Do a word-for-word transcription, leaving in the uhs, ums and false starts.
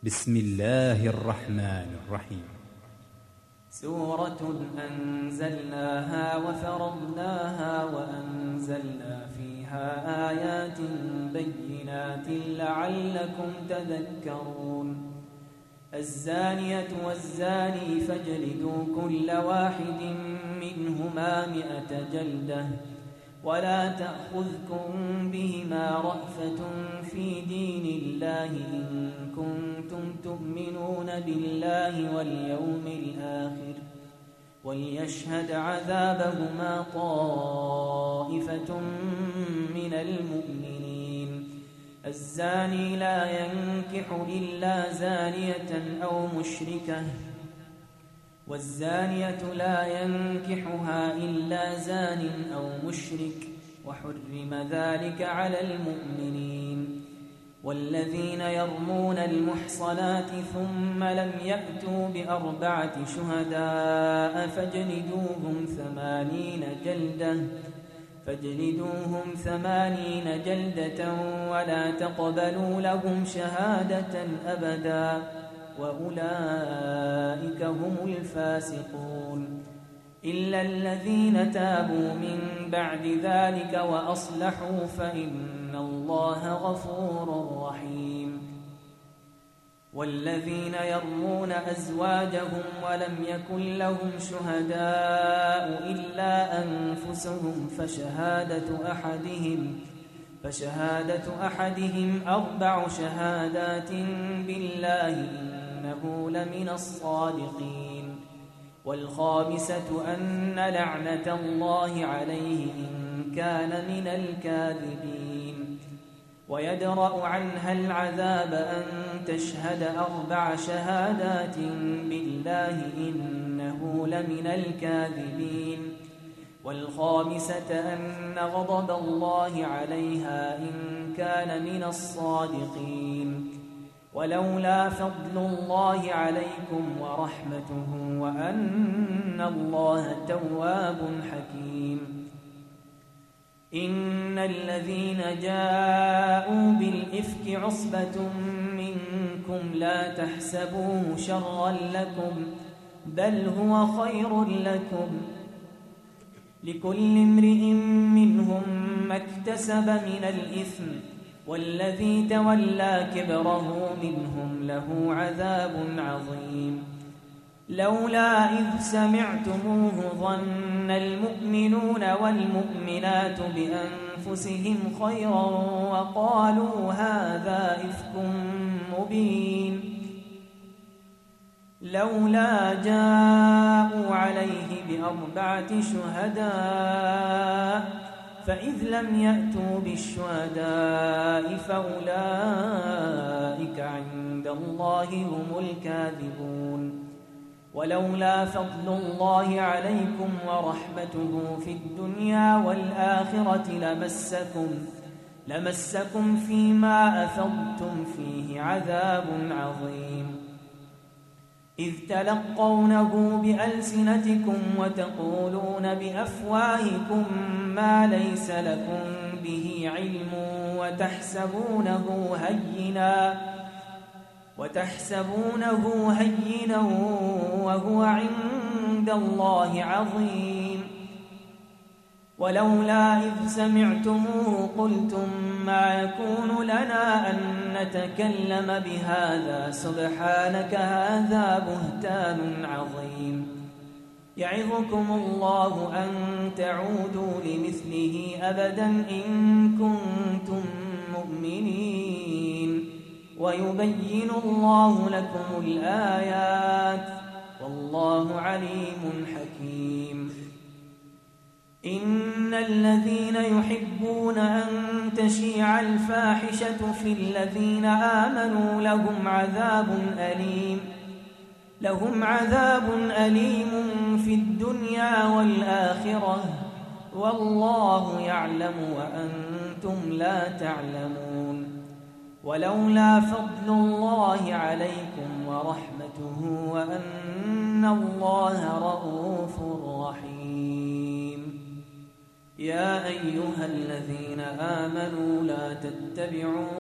بسم الله الرحمن الرحيم. سورة أنزلناها وفرضناها وأنزلنا فيها آيات بينات لعلكم تذكرون. الزانية والزاني فاجلدوا كل واحد منهما مئة جلدة ولا تأخذكم بهما رأفة في دين الله إن كنتم تؤمنون بالله واليوم الآخر وليشهد عذابهما طائفة من المؤمنين. الزاني لا ينكح إلا زانية أو مشركة والزانية لا ينكحها إلا زان أو مشرك وحرم ذلك على المؤمنين. والذين يرمون المحصنات ثم لم يأتوا بأربعة شهداء فاجلدوهم ثمانين جلدة فاجلدوهم ثمانين جلدة ولا تقبلوا لهم شهادة أبدا وأولئك هم الفاسقون. إلا الذين تابوا من بعد ذلك وأصلحوا فإن الله غفور رحيم. والذين يرمون أزواجهم ولم يكن لهم شهداء إلا أنفسهم فشهادة أحدهم فشهادة أحدهم أربع شهادات بالله إنه لمن الصادقين. والخامسة أن لعنة الله عليه إن كان من الكاذبين. ويدرأ عنها العذاب أن تشهد أربع شهادات بالله إنه لمن الكاذبين. والخامسة أن غضب الله عليها إن كان من الصادقين. ولولا فضل الله عليكم ورحمته وأن الله تواب حكيم. إن الذين جاءوا بالإفك عصبة منكم لا تحسبوه شرا لكم بل هو خير لكم لكل امرئ منهم ما اكتسب من الإثم والذي تولى كبره منهم له عذاب عظيم. لولا إذ سمعتموه ظن المؤمنون والمؤمنات بأنفسهم خيرا وقالوا هذا إفك مبين. لولا جاءوا عليه بأربعة شهداء فإذ لم يأتوا بالشهداء فأولئك عند الله هم الكاذبون. ولولا فضل الله عليكم ورحمته في الدنيا والآخرة لمسكم لمسكم فيما أفضتم فيه عذاب عظيم. إذ تلقونه بألسنتكم وتقولون بأفواهكم ما ليس لكم به علم وتحسبونه هينا وتحسبونه هينا وهو عند الله عظيم. ولولا إذ سمعتموه قلتم ما يكون لنا أن نتكلم بهذا سبحانك هذا بهتان عظيم. يعظكم الله أن تعودوا لمثله أبدا إن كنتم مؤمنين ويبين الله لكم الآيات والله عليم حكيم. إن الذين يحبون أن تشيع الفاحشة في الذين آمنوا لهم عذاب أليم لهم عذاب أليم في الدنيا والآخرة والله يعلم وأنتم لا تعلمون. ولولا فضل الله عليكم ورحمته وأن الله رءوف رحيم. يا أيها الذين آمنوا لا تتبعوا